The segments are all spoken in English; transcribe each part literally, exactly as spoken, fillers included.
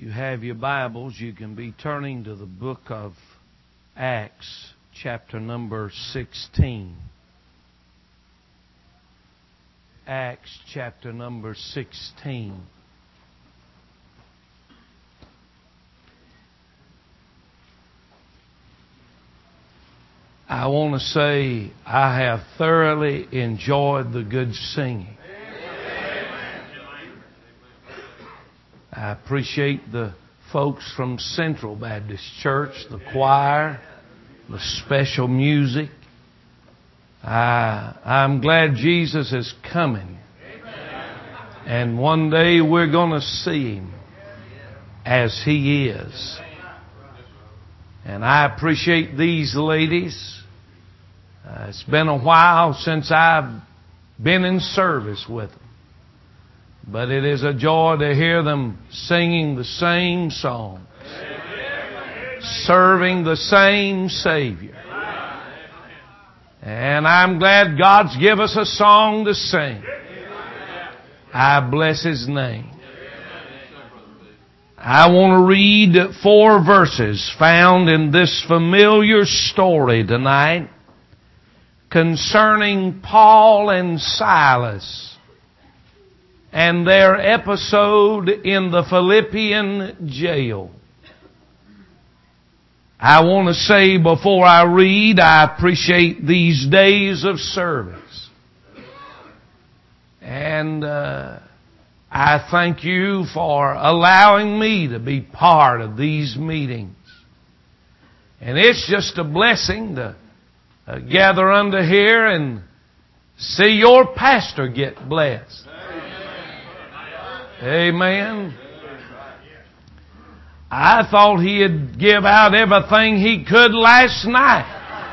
you have your Bibles, you can be turning to the book of Acts, chapter number sixteen. Acts, chapter number sixteen. I want to say I have thoroughly enjoyed the good singing. I appreciate the folks from Central Baptist Church, the choir, the special music. I, I'm glad Jesus is coming. And one day we're going to see Him as He is. And I appreciate these ladies. Uh, it's been a while since I've been in service with them. But it is a joy to hear them singing the same song, serving the same Savior. And I'm glad God's give us a song to sing. I bless His name. I want to read four verses found in this familiar story tonight concerning Paul and Silas and their episode in the Philippian jail. I want to say before I read, I appreciate these days of service. And uh, I thank you for allowing me to be part of these meetings. And it's just a blessing to uh, gather under here and see your pastor get blessed. Amen. I thought he'd give out everything he could last night.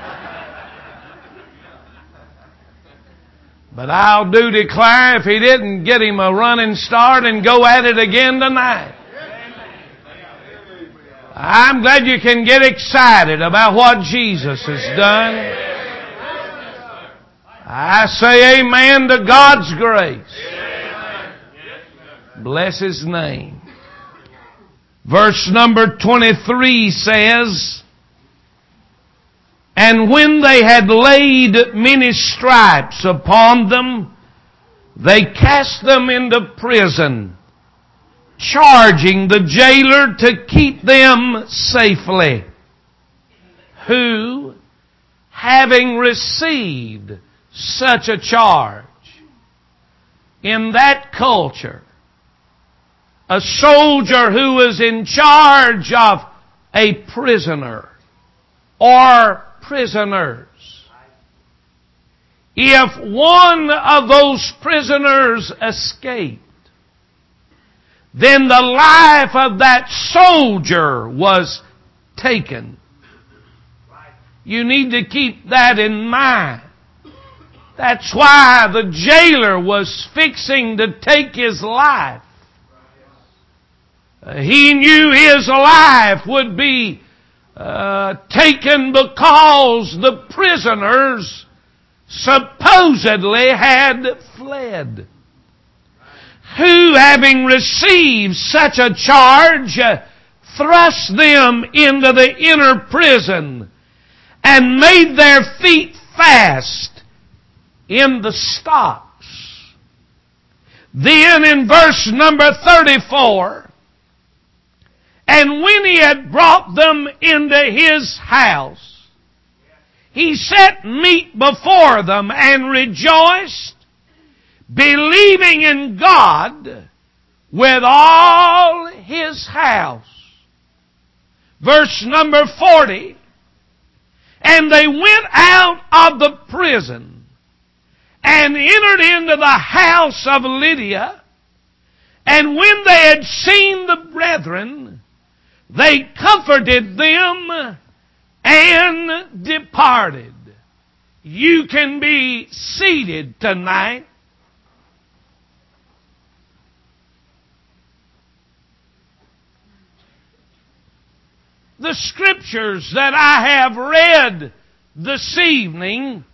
But I'll do declare if he didn't get him a running start and go at it again tonight. I'm glad you can get excited about what Jesus has done. I say amen to God's grace. Bless His name. Verse number twenty-three says, "And when they had laid many stripes upon them, they cast them into prison, charging the jailer to keep them safely, who, having received such a charge," in that culture, a soldier who was in charge of a prisoner or prisoners, if one of those prisoners escaped, then the life of that soldier was taken. You need to keep that in mind. That's why the jailer was fixing to take his life. Uh, he knew his life would be uh, taken because the prisoners supposedly had fled. Who, having received such a charge, uh, thrust them into the inner prison and made their feet fast in the stocks. Then in verse number thirty-four, "And when he had brought them into his house, he set meat before them and rejoiced, believing in God with all his house." Verse number forty, "And they went out of the prison and entered into the house of Lydia, and when they had seen the brethren, they comforted them and departed." You can be seated tonight. The scriptures that I have read this evening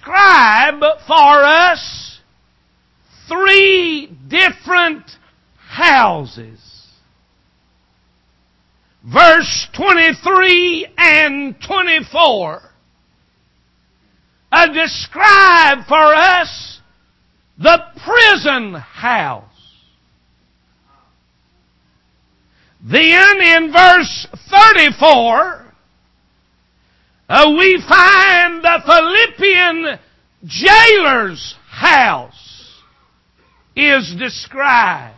describe for us three different houses. Verse twenty-three and twenty-four uh, describe for us the prison house. Then in verse thirty-four, uh, we find the Philippian jailer's house is described.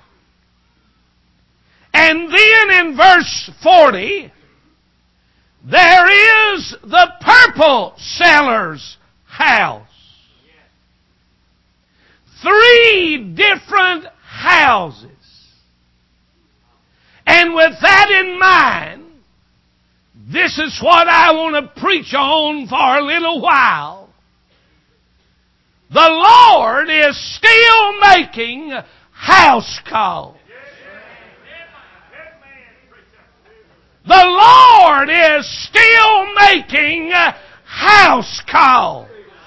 And then in verse forty, there is the purple seller's house. Three different houses. And with that in mind, this is what I want to preach on for a little while. The Lord is still making house calls. The Lord is still making house calls.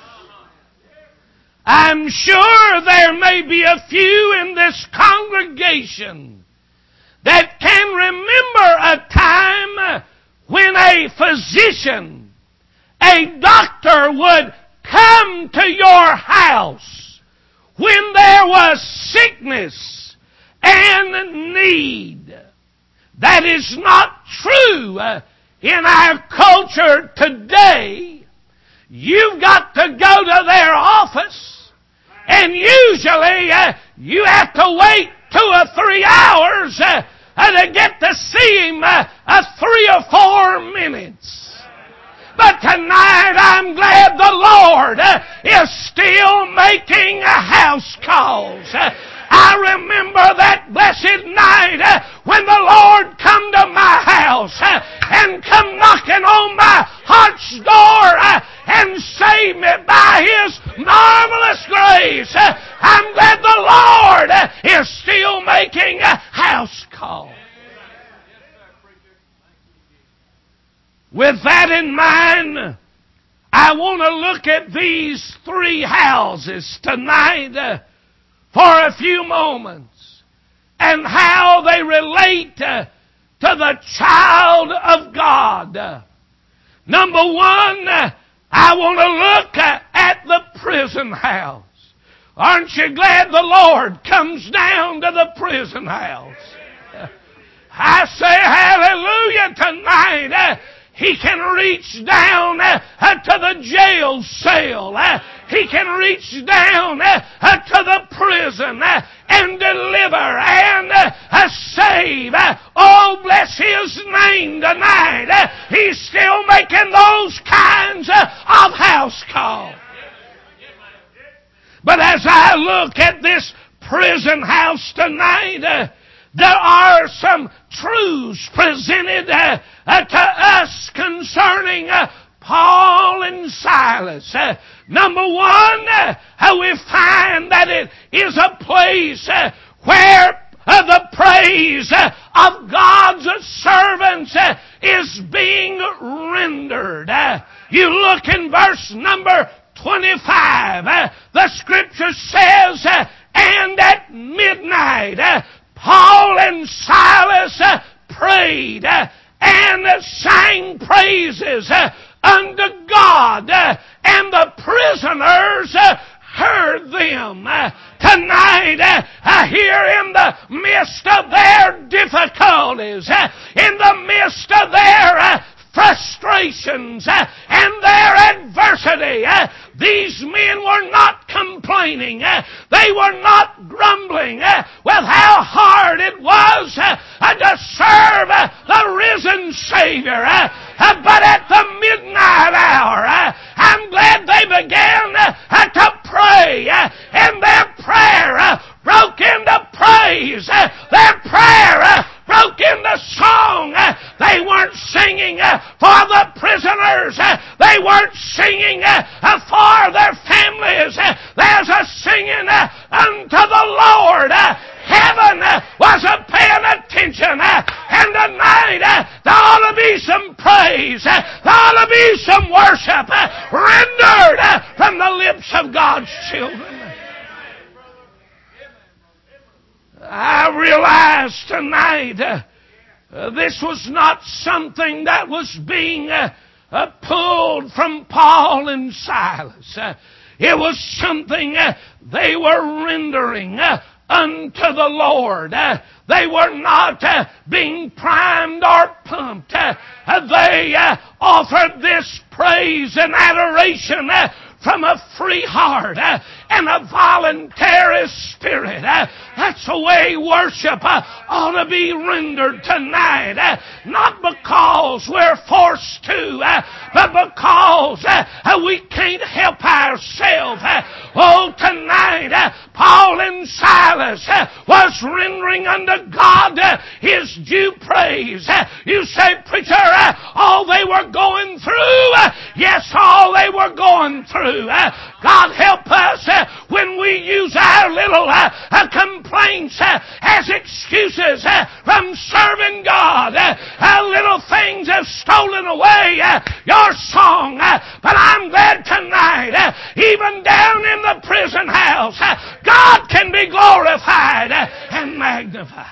I'm sure there may be a few in this congregation that can remember a time when a physician, a doctor would come to your house when there was sickness and need. That is not true in our culture today. You've got to go to their office, and usually uh, you have to wait two or three hours uh, uh, to get to see him uh, uh, three or four minutes. But tonight I'm glad the Lord uh, is still making uh, house calls. Uh, I remember that blessed night uh, when the Lord come to my house uh, and come knocking on my heart's door uh, and saved me by His marvelous grace. Uh, I'm glad the Lord uh, is still making a house call. With that in mind, I want to look at these three houses tonight uh, for a few moments and how they relate uh, to the child of God. Uh, number one, uh, I want to look uh, at the prison house. Aren't you glad the Lord comes down to the prison house? Uh, I say hallelujah tonight. Uh, He can reach down uh, uh, to the jail cell. Uh, he can reach down uh, uh, to the prison uh, and deliver and uh, uh, save. Uh, oh, bless His name tonight. Uh, he's still making those kinds uh, of house calls. But as I look at this prison house tonight, uh, there are some truths presented uh, uh, to us concerning uh, Paul and Silas. Uh, number one, uh, uh, we find that it is a place uh, where uh, the praise uh, of God's servants uh, is being rendered. Uh, you look in verse number twenty-five. Uh, the Scripture says, uh, and at midnight, uh, Paul and Silas uh, prayed uh, and uh, sang praises uh, unto God, uh, and the prisoners uh, heard them. Uh, tonight, uh, uh, here in the midst of their difficulties, uh, in the midst of their uh, frustrations uh, and their adversity, uh, these men were not complaining. Uh, they were not grumbling uh, with how hard it was uh, uh, to serve uh, the risen Savior. Uh, uh, but at the midnight hour, uh, I'm glad they began uh, uh, to pray, uh, and their prayer uh, broke into praise. Uh, their prayer uh, broke into song. Uh, they weren't singing uh, for the prisoners. Uh, they weren't singing uh, uh, for their families. Uh, there's a singing uh, unto the Lord. Uh, heaven uh, was a paying attention. Uh, and tonight uh, there ought to be some praise. Uh, there ought to be some worship uh, rendered uh, from the lips of God's children. I realize tonight uh, uh, this was not something that was being uh, uh, pulled from Paul and Silas. Uh, it was something uh, they were rendering uh, unto the Lord. Uh, they were not uh, being primed or pumped. Uh, they uh, offered this praise and adoration uh, from a free heart uh, and a voluntary spirit. Uh, that's the way worship uh, ought to be rendered tonight. Uh, not because we're forced to, uh, but because uh, we can't help ourselves. Uh, oh, tonight, uh, Paul and Silas uh, was rendering unto God uh, His due praise. Uh, you say, preacher, uh, all they were going through? Uh, yes, all they were going through. Uh, God help us uh, when we use our little uh, uh, complaints uh, as excuses uh, from serving God. Uh, uh, little things have stolen away uh, your song. Uh, but I'm glad tonight, uh, even down in the prison house, uh, God can be glorified uh, and magnified.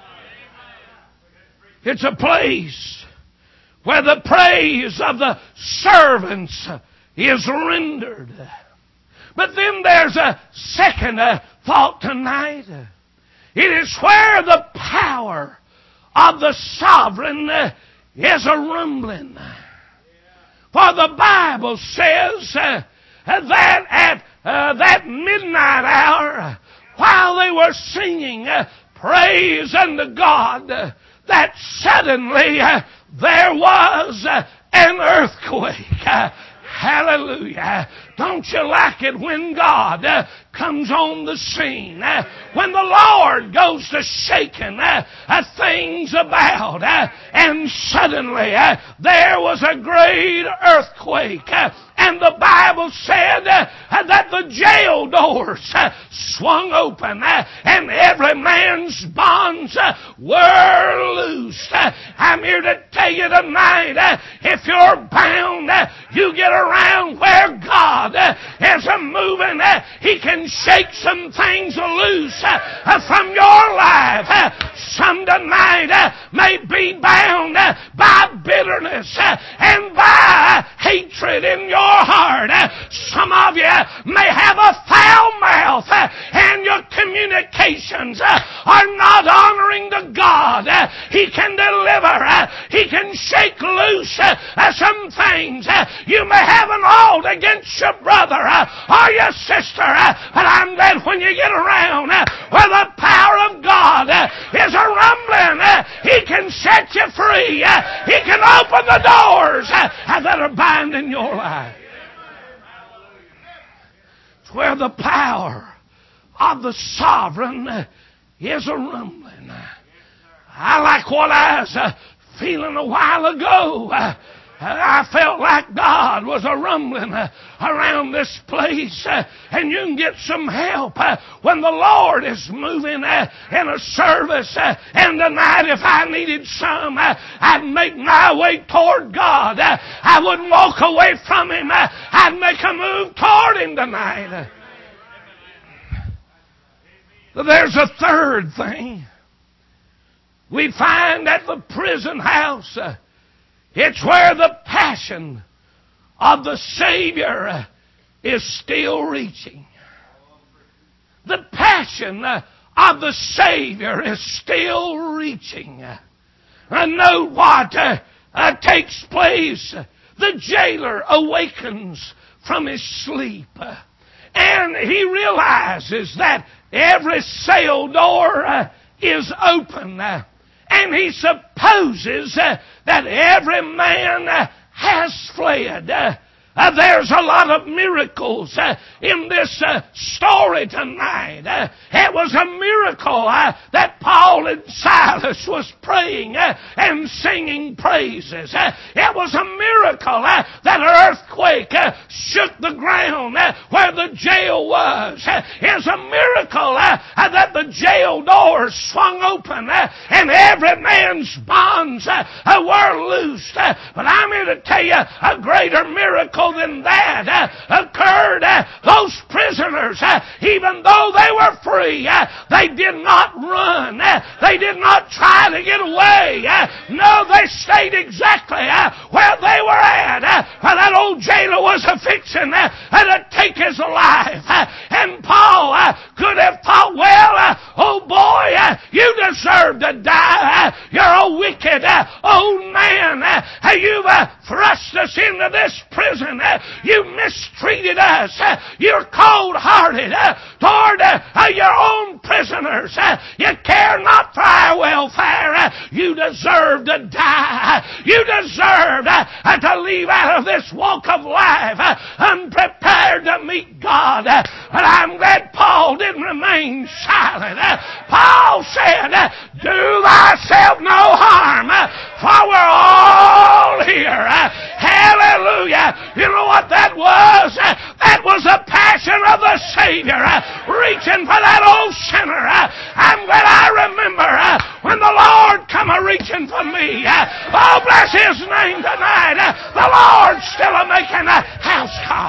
It's a place where the praise of the servants is rendered. But then there's a second uh, thought tonight. It is where the power of the sovereign uh, is a rumbling. For the Bible says uh, that at uh, that midnight hour, while they were singing uh, praise unto God, uh, that suddenly uh, there was uh, an earthquake. Uh, Hallelujah. Don't you like it when God uh, comes on the scene? Uh, when the Lord goes to shaking uh, uh, things about. Uh, and suddenly uh, there was a great earthquake. Uh, and the Bible said uh, that the jail doors uh, swung open. Uh, and every man's bonds uh, were loosed. Uh, I'm here to tell you tonight, uh, if you're bound, uh, you get around where God uh, is uh, moving. Uh, he can shake some things loose uh, uh, from your life. Uh, some tonight uh, may be bound uh, by bitterness uh, and by hatred in your heart. Uh, some of you may have a foul mouth uh, and your communications uh, are not honoring to God. Uh, he can deliver. Uh, he can shake loose uh, uh, some things. Uh, you may have an ought against your brother uh, or your sister, uh, but I'm glad when you get around uh, where the power of God uh, is a rumbling. Uh, he can set you free. Uh, he can open the doors uh, that are binding your life. It's where the power of the sovereign uh, is a rumbling. I like what I was uh, feeling a while ago. Uh, I felt like God was a rumbling uh, around this place, uh, and you can get some help uh, when the Lord is moving uh, in a service. Uh, and tonight, if I needed some, uh, I'd make my way toward God. Uh, I wouldn't walk away from Him. Uh, I'd make a move toward Him tonight. Uh, there's a third thing. We find at the prison house, uh, it's where the passion of the Savior uh, is still reaching. The passion uh, of the Savior is still reaching. And note what uh, uh, takes place. The jailer awakens from his sleep. Uh, and he realizes that every cell door uh, is open. Uh, And he supposes uh, that every man uh, has fled. Uh, uh, there's a lot of miracles uh, in this uh, story tonight. Uh, it was a miracle uh, that Paul and Silas was praying uh, and singing praises. Uh, it was a miracle uh, that an earthquake uh, shook the ground uh, where the jail was. Uh, it's a miracle uh, that the jail jail doors swung open and every man's bonds were loosed. But I'm here to tell you a greater miracle than that occurred. Those prisoners, even though they were free, they did not run. They did not try to get away. No, they stayed exactly where they were at. For that old jailer was a-fixing to take his life. And Paul could have thought, well, oh boy, you deserve to die. You're a wicked old man. You've thrust us into this prison. You mistreated us. You're cold-hearted toward your own prisoners. You care not for our welfare. You deserve to die. You deserve to leave out of this walk of life unprepared to meet God. But I'm glad Paul didn't remain silent. Paul said, do thyself no harm, for we're all here. Hallelujah. You know what that was? That was the passion of the Savior reaching for that old sinner. I'm glad I remember when the Lord come a-reaching for me. Oh, bless His name tonight. The Lord's still a-making a house call.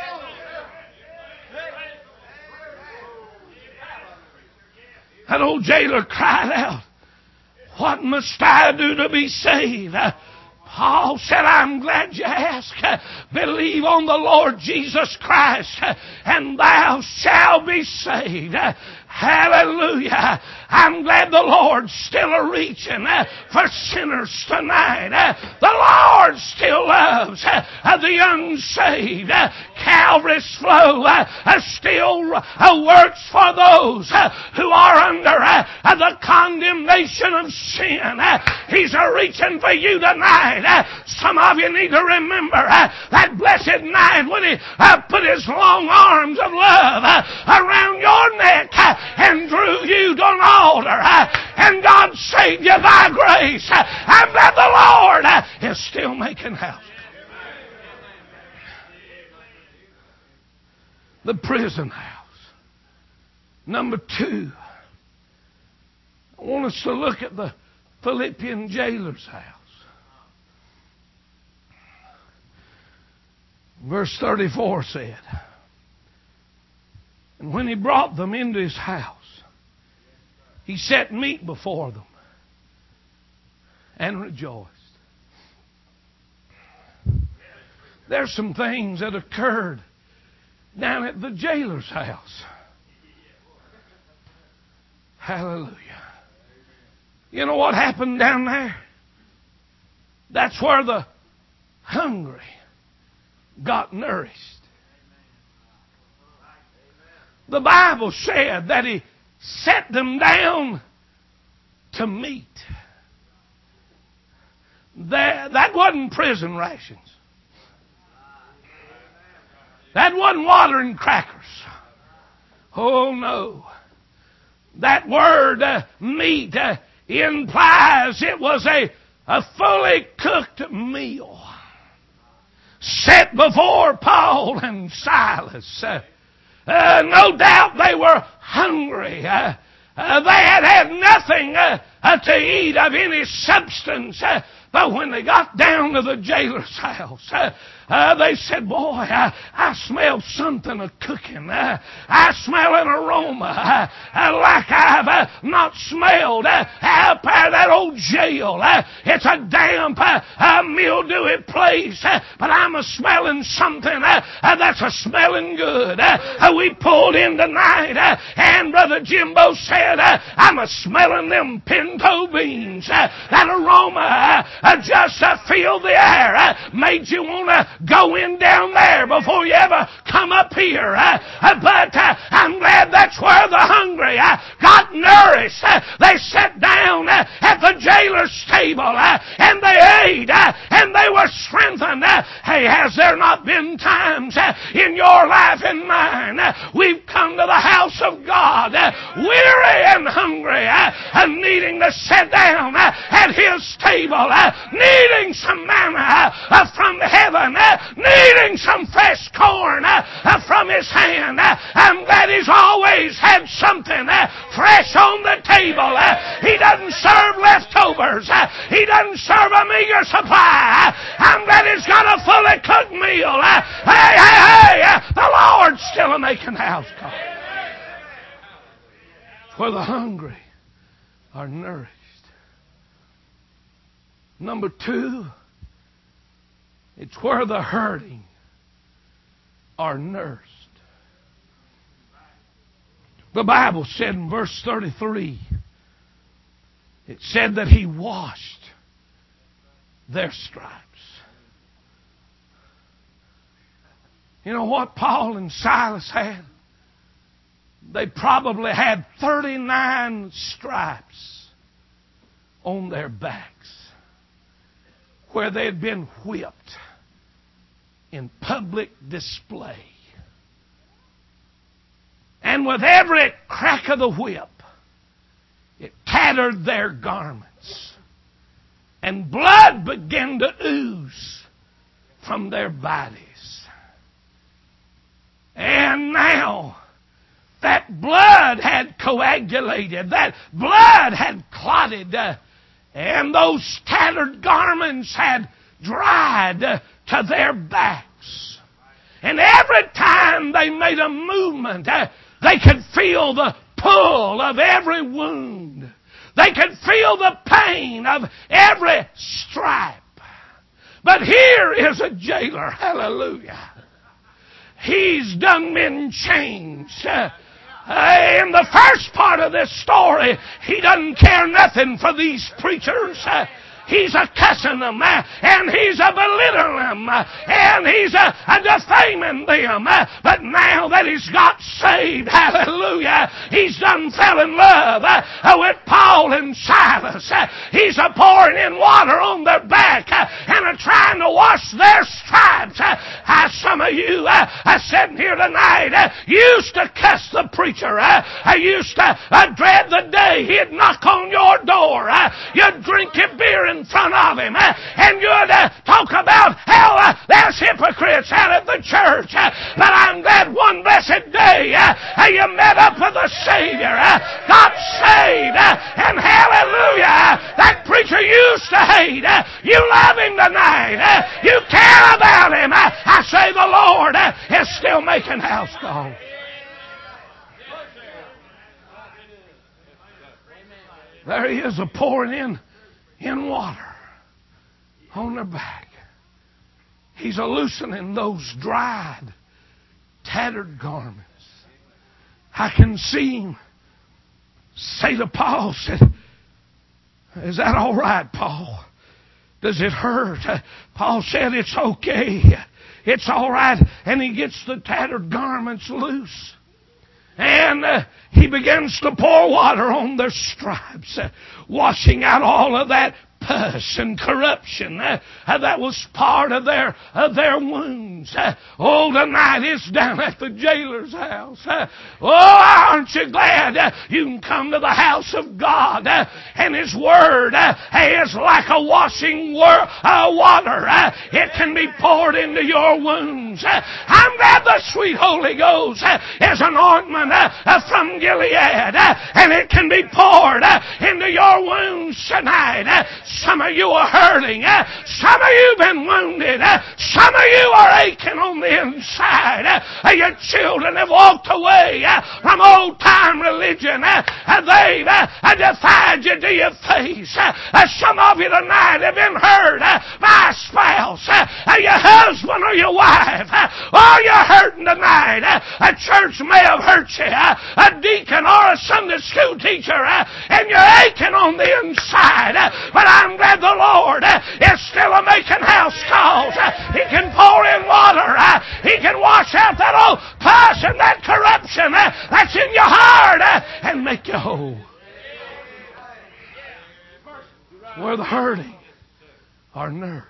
That old jailer cried out, what must I do to be saved? Paul said, I'm glad you asked. Believe on the Lord Jesus Christ, and thou shalt be saved. Hallelujah. I'm glad the Lord's still a-reaching for sinners tonight. The Lord still loves the unsaved. Calvary's flow still works for those who are under the condemnation of sin. He's a-reaching for you tonight. Some of you need to remember that blessed night when He put His long arms of love around your neck and drew you to an altar, and God saved you by grace, and that the Lord is still making house. The prison house. Number two, I want us to look at the Philippian jailer's house. Verse thirty-four said, and when he brought them into his house, he set meat before them and rejoiced. There's some things that occurred down at the jailer's house. Hallelujah. You know what happened down there? That's where the hungry got nourished. The Bible said that He set them down to meat. That, that wasn't prison rations. That wasn't water and crackers. Oh no. That word uh, meat uh, implies it was a, a fully cooked meal set before Paul and Silas. Uh, uh, no doubt they were hungry. Uh, uh, they had had nothing uh, uh, to eat of any substance. Uh, but when they got down to the jailer's house, uh, Uh, they said, boy, I, I smell something a cooking. Uh, I smell an aroma uh, uh, like I've uh, not smelled uh, out of that old jail. Uh, it's a damp, uh, uh, mildewy place, uh, but I'm a smelling something uh, uh, that's a smelling good. Uh, uh, we pulled in tonight, uh, and Brother Jimbo said, uh, I'm a smelling them pinto beans. Uh, that aroma uh, uh, just uh, filled the air, uh, made you want to go in down there before you ever come up here. Uh, uh, but uh, I'm glad that's where the hungry uh, got nourished. Uh, they sat down uh, at at the jailer's table, and they ate, and they were strengthened. Hey, has there not been times in your life and mine we've come to the house of God weary and hungry and needing to sit down at His table, needing some manna from heaven, needing some fresh corn from His hand, and that He's always had something fresh on the table. He doesn't serve leftovers. He doesn't serve a meager supply. I'm glad He's got a fully cooked meal. Hey, hey, hey, the Lord's still a making house calls. Where the hungry are nourished. Number two, it's where the hurting are nursed. The Bible said in verse thirty-three, it said that He washed their stripes. You know what Paul and Silas had? They probably had thirty-nine stripes on their backs where they had been whipped in public display. And with every crack of the whip, it tattered their garments. And blood began to ooze from their bodies. And now, that blood had coagulated. That blood had clotted. Uh, and those tattered garments had dried uh, to their backs. And every time they made a movement, uh, they could feel the pull of every wound. They could feel the pain of every stripe. But here is a jailer, hallelujah. He's done been changed. Uh, uh, in the first part of this story, he doesn't care nothing for these preachers. Uh, He's a cussing them, uh, and he's a belittling them, uh, and he's a, a defaming them. Uh, but now that he's got saved, hallelujah, he's done fell in love uh, uh, with Paul and Silas. Uh, he's a pouring in water on their back uh, and a trying to wash their stripes. Uh, uh, some of you uh, are sitting here tonight uh, used to cuss the preacher. Uh, uh, used to uh, dread the day he'd knock on your door. Uh, you'd drink your beer in front of him, uh, and you'd uh, talk about how uh, there's hypocrites out at the church. Uh, but I'm glad one blessed day uh, uh, you met up with the Savior, uh, got saved, uh, and hallelujah, that preacher used to hate. Uh, you love him tonight. Uh, you care about him. Uh, I say the Lord uh, is still making house calls. There he is, a pouring in in water on their back. He's a loosening those dried, tattered garments. I can see him say to Paul, said, "Is that all right, Paul? Does it hurt?" Paul said, "It's okay. It's all right." And he gets the tattered garments loose. And uh, he begins to pour water on their stripes, uh, washing out all of that pus and corruption uh, uh, that was part of their of their wounds. Uh, oh, tonight it's down at the jailer's house. Uh, oh, aren't you glad uh, you can come to the house of God uh, and His Word uh, is like a washing wor- uh, water. Uh, it can be poured into your wounds. Uh, I'm glad the sweet Holy Ghost uh, is an ointment uh, uh, from Gilead, uh, and it can be poured uh, into your wounds tonight. Uh, Some of you are hurting. Uh, some of you have been wounded. Uh, some of you are aching on the inside. Uh, your children have walked away uh, from old-time religion. Uh, they've uh, defied you to your face. Uh, some of you tonight have been hurt uh, by a spouse, uh, your husband or your wife. Uh, oh, you're hurting tonight. Uh, a church may have hurt you. Uh, a deacon or a Sunday school teacher. Uh, and you're aching on the inside. Uh, but I I'm glad the Lord uh, is still a making house calls. Uh, he can pour in water. Uh, he can wash out that old pus and that corruption uh, that's in your heart uh, and make you whole. where the hurting are nursed.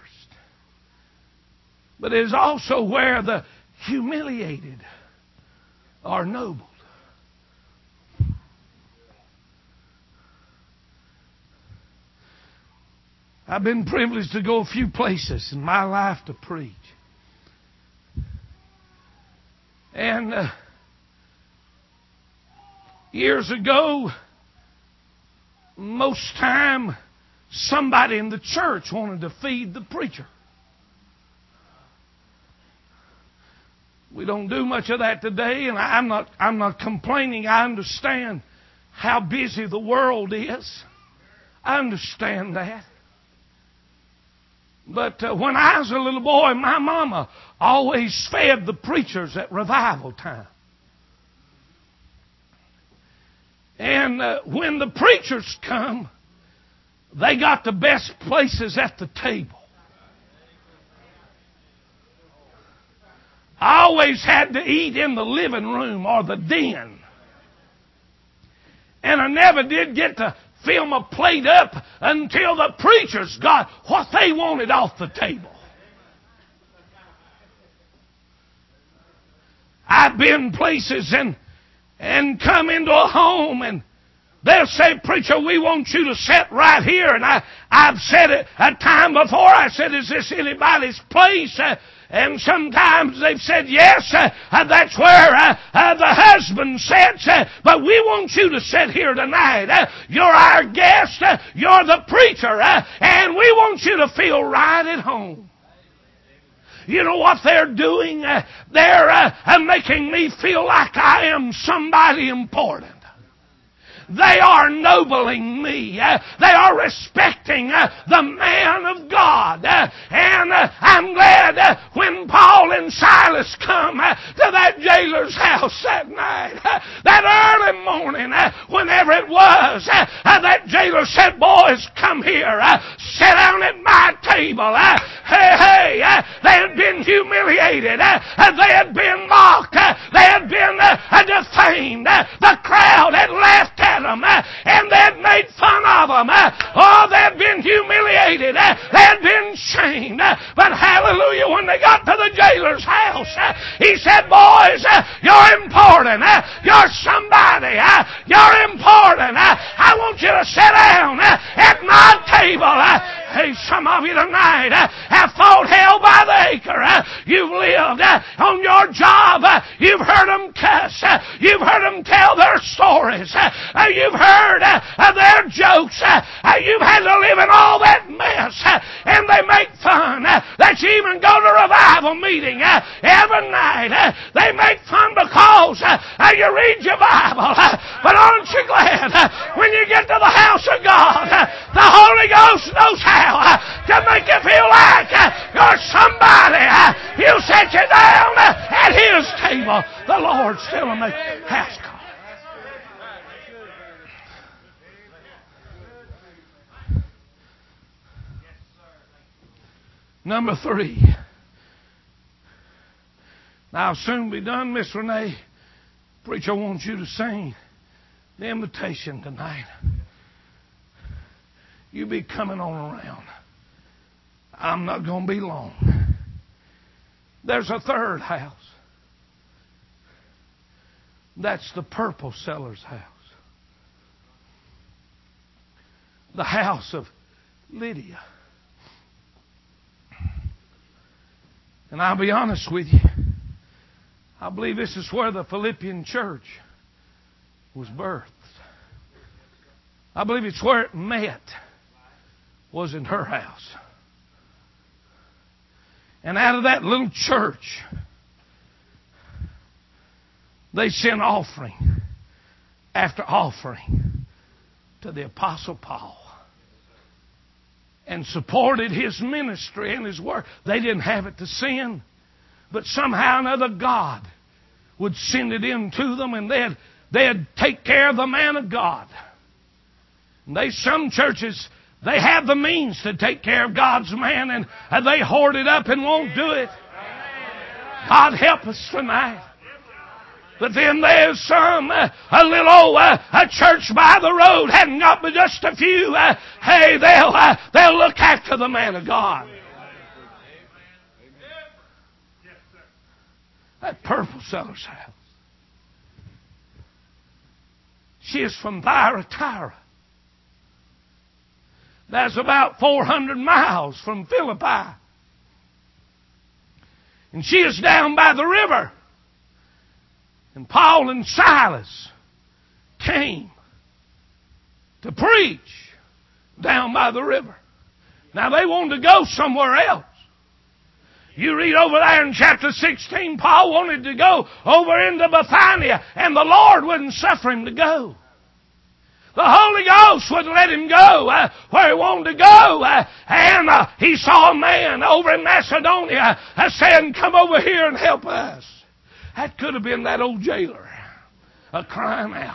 But it is also where the humiliated are nobled. I've been privileged to go a few places in my life to preach. And uh, years ago, most time, somebody in the church wanted to feed the preacher. We don't do much of that today, and I'm not, I'm not complaining. I understand how busy the world is. I understand that. But uh, when I was a little boy, my mama always fed the preachers at revival time. And uh, when the preachers come, they got the best places at the table. I always had to eat in the living room or the den. And I never did get to fill my plate up until the preachers got what they wanted off the table. I've been places and and come into a home and they'll say, "Preacher, we want you to sit right here." And I, I've said it a time before. I said, "Is this anybody's place?" Uh, And sometimes they've said, "Yes, uh, uh, that's where uh, uh, the husband sits, uh, but we want you to sit here tonight. Uh, you're our guest, uh, you're the preacher, uh, and we want you to feel right at home." You know what they're doing? Uh, they're uh, uh, making me feel like I am somebody important. They are nobling me. Uh, they are respecting uh, the man of God. Uh, and uh, I'm glad uh, when Paul and Silas come uh, to that jailer's house that night, uh, that early morning, uh, whenever it was, uh, uh, that jailer said, "Boys, come here. Uh, sit down at my table." Uh, hey, hey, uh, they had been humiliated. Uh, uh, they had been mocked. Uh, they had been uh, uh, defamed. Uh, the crowd had laughed at them, uh, and they had made fun of them. Uh, oh, they had been humiliated. Uh, they had been shamed. Uh, but hallelujah, when they got to the jailer's house, uh, he said, "Boys, uh, you're important. Uh, you're somebody. Uh, you're important. Uh, I want you to sit down uh, at my table." Uh, hey, some of you tonight uh, have fought hell by the acre. Uh, you've lived uh, on your job. Uh, you've heard them cuss. Uh, you've heard them tell their stories. Uh, uh, you've heard uh, uh, their jokes. Uh, uh, you've had to live in all that mess. Uh, and they make fun uh, that you even go to revival meeting uh, every night. Uh, they make fun because uh, uh, you read your Bible. Uh, but aren't you glad uh, when you get to the house of God, uh, the Holy Ghost knows how uh, to make you feel like uh, you're somebody. Uh, he'll set you down uh, at His table. The Lord still will make house call. Number three. Now, I'll soon be done, Miss Renee. Preacher wants you to sing the invitation tonight. You be coming on around. I'm not going to be long. There's a third house. That's the purple seller's house. The house of Lydia. And I'll be honest with you. I believe this is where the Philippian church was birthed. I believe it's where it met, was in her house. And out of that little church, they sent offering after offering to the Apostle Paul and supported his ministry and his work. They didn't have it to send, but somehow or another God would send it in to them, and they'd, they'd take care of the man of God. And they, some churches, they have the means to take care of God's man, and, and they hoard it up and won't do it. God help us tonight. But then there's some, uh, a little old uh, a church by the road, hadn't got but just a few. Uh, hey, they'll uh, they'll look after the man of God. That purple seller's house. She is from Thyatira. That's about four hundred miles from Philippi. And she is down by the river. And Paul and Silas came to preach down by the river. Now they wanted to go somewhere else. You read over there in chapter sixteen, Paul wanted to go over into Bithynia, and the Lord wouldn't suffer him to go. The Holy Ghost wouldn't let him go uh, where he wanted to go. Uh, and uh, he saw a man over in Macedonia uh, saying, come over here and help us. That could have been that old jailer uh, crying out.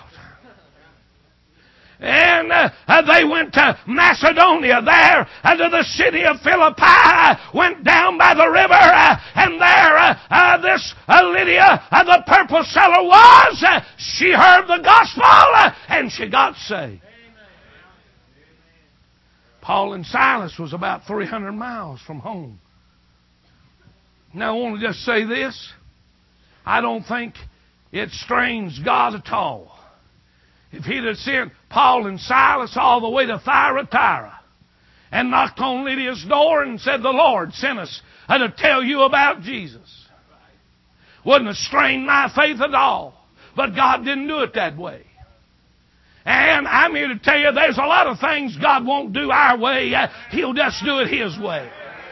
And uh, uh, they went to Macedonia there, uh, to the city of Philippi, uh, went down by the river, uh, and there uh, uh, this uh, Lydia, uh, the purple seller was. Uh, she heard the gospel, uh, and she got saved. Paul and Silas was about three hundred miles from home. Now I want to just say this. I don't think it strains God at all if he'd have sent Paul and Silas all the way to Thyatira and knocked on Lydia's door and said, the Lord sent us to tell you about Jesus. Wouldn't have strained my faith at all. But God didn't do it that way. And I'm here to tell you there's a lot of things God won't do our way. He'll just do it His way.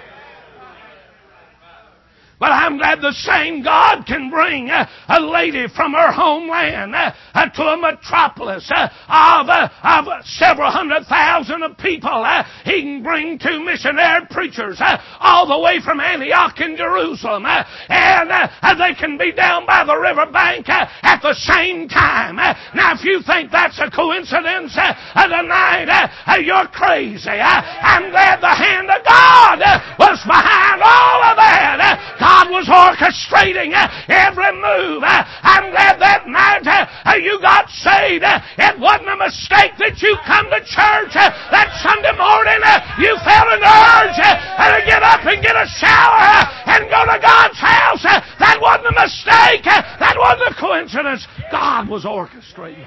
But I'm glad the same God can bring uh, a lady from her homeland uh, uh, to a metropolis uh, of, uh, of several hundred thousand of people. Uh, he can bring two missionary preachers uh, all the way from Antioch in Jerusalem. Uh, and uh, uh, they can be down by the riverbank uh, at the same time. Uh, now, if you think that's a coincidence uh, uh, tonight, uh, uh, you're crazy. Uh, I'm glad the hand of God uh, was behind all of that. Uh, God was orchestrating uh, every move. Uh, I'm glad that night uh, you got saved. Uh, it wasn't a mistake that you come to church uh, that Sunday morning. Uh, you felt an urge uh, to get up and get a shower uh, and go to God's house. Uh, that wasn't a mistake. Uh, that wasn't a coincidence. God was orchestrating.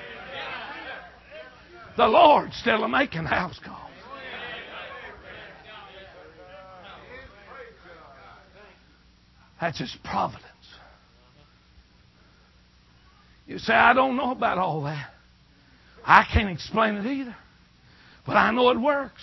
The Lord's still making house calls. That's His providence. You say, I don't know about all that. I can't explain it either. But I know it works.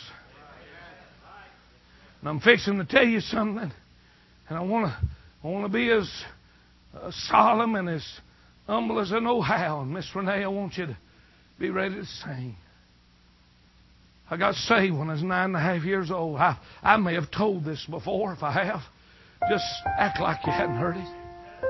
And I'm fixing to tell you something. And I want to I want to be as uh, solemn and as humble as I know how. And Miss Renee, I want you to be ready to sing. I got saved when I was nine and a half years old. I, I may have told this before. If I have, just act like you hadn't heard it.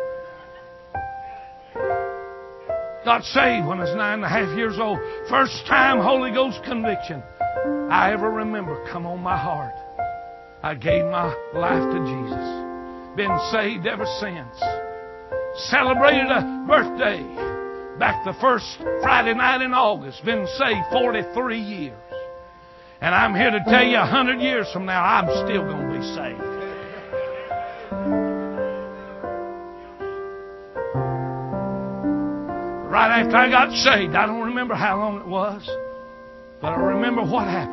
Got saved when I was nine and a half years old. First time Holy Ghost conviction I ever remember come on my heart. I gave my life to Jesus. Been saved ever since. Celebrated a birthday back the first Friday night in August. Been saved forty-three years. And I'm here to tell you a hundred years from now I'm still going to be saved. Right after I got saved, I don't remember how long it was, but I remember what happened.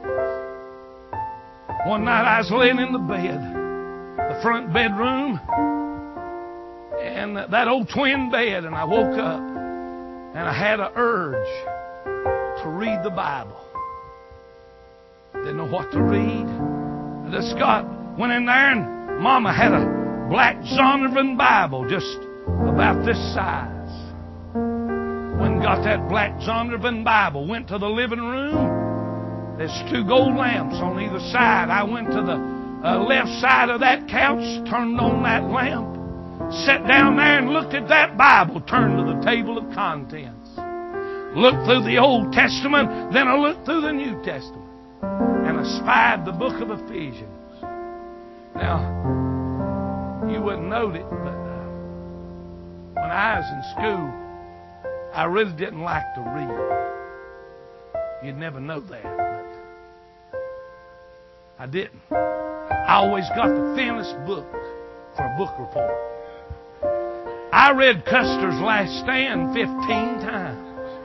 One night I was laying in the bed, the front bedroom, and that old twin bed, and I woke up, and I had an urge to read the Bible. Didn't know what to read. I just got, went in there, and Mama had a black Zondervan Bible just about this size. Went and got that black Zondervan Bible. Went to the living room. There's two gold lamps on either side. I went to the uh, left side of that couch, turned on that lamp, sat down there and looked at that Bible, turned to the table of contents. Looked through the Old Testament, then I looked through the New Testament. And I spied the book of Ephesians. Now, you wouldn't know it, but When I was in school, I really didn't like to read. You'd never know that, but I didn't. I always got the thinnest book for a book report. I read Custer's Last Stand fifteen times.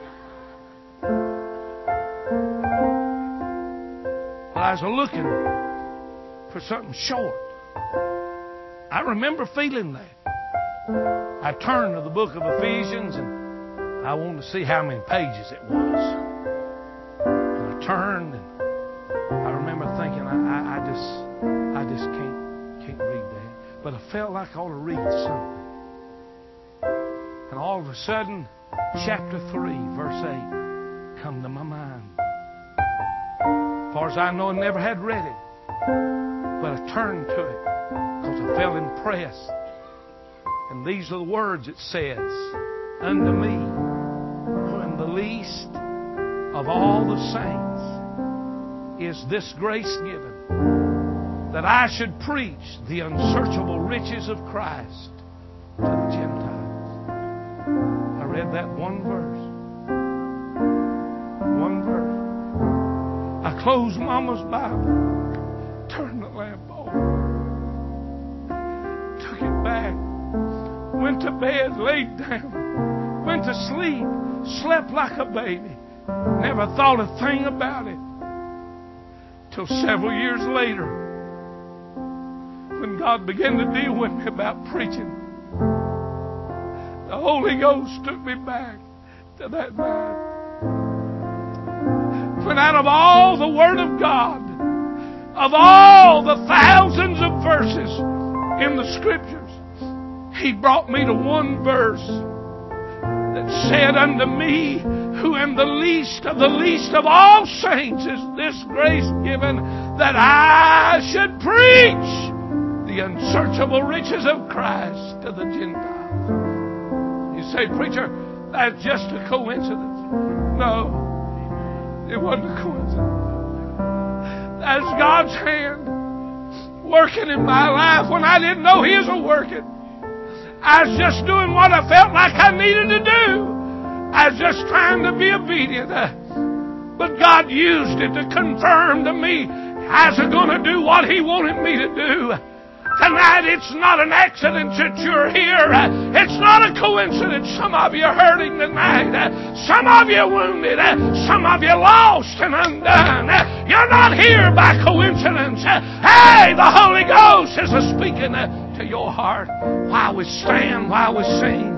But I was looking for something short. I remember feeling that. I turned to the book of Ephesians and I wanted to see how many pages it was. And I turned and I remember thinking, I, I, I just, I just can't, can't read that. But I felt like I ought to read something. And all of a sudden, chapter three, verse eight, come to my mind. As far as I know, I never had read it. But I turned to it because I felt impressed. And these are the words it says, unto me, who am the least of all the saints, is this grace given, that I should preach the unsearchable riches of Christ to the Gentiles. I read that one verse. One verse. I closed Mama's Bible, turned the lamp on, took it back, went to bed, laid down, went to sleep, slept like a baby, never thought a thing about it. Till several years later, when God began to deal with me about preaching, the Holy Ghost took me back to that night. When out of all the Word of God, of all the thousands of verses in the Scriptures, He brought me to one verse that said, unto me, who am the least of the least of all saints, is this grace given, that I should preach the unsearchable riches of Christ to the Gentiles. You say, preacher, that's just a coincidence. No, it wasn't a coincidence. That's God's hand working in my life when I didn't know He was working. I was just doing what I felt like I needed to do. I was just trying to be obedient. But God used it to confirm to me I was going to do what He wanted me to do. Tonight, it's not an accident that you're here. It's not a coincidence. Some of you are hurting tonight. Some of you are wounded. Some of you are lost and undone. You're not here by coincidence. Hey, the Holy Ghost is speaking to your heart while we stand, while we sing.